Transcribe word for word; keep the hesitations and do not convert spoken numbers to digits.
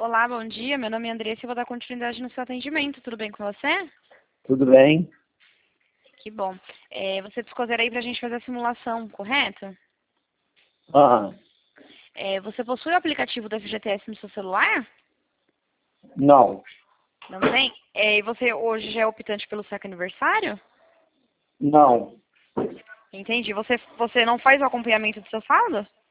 Olá, bom dia. Meu nome é Andressa e eu vou dar continuidade no seu atendimento. Tudo bem com você? Tudo bem? Que bom. É, você psicosera aí pra gente fazer a simulação, correto? Ah, É, você possui o aplicativo da F G T S no seu celular? não, Não tem? É, e você hoje já é optante pelo seu aniversário? não, Entendi. Você, você não faz o acompanhamento do seu saldo?